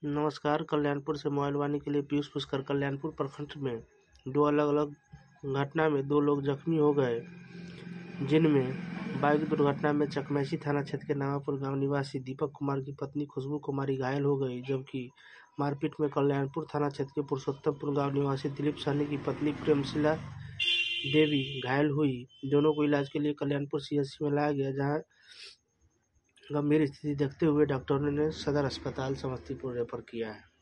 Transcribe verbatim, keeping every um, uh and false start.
नमस्कार। कल्याणपुर से मोबाइल वाणी के लिए पीयूष पुष्कर। कल्याणपुर प्रखंड में दो अलग अलग घटना में दो लोग जख्मी हो गए, जिनमें बाइक दुर्घटना में चकमेसी थाना क्षेत्र के नामापुर गांव निवासी दीपक कुमार की पत्नी खुशबू कुमारी घायल हो गई, जबकि मारपीट में कल्याणपुर थाना क्षेत्र के पुरुषोत्तमपुर गांव निवासी दिलीप सहनी की पत्नी प्रेमशिला देवी घायल हुई। दोनों को इलाज के लिए कल्याणपुर सीएचसी में लाया गया, जहां गंभीर स्थिति देखते हुए डॉक्टरों ने सदर अस्पताल समस्तीपुर रेफर किया है।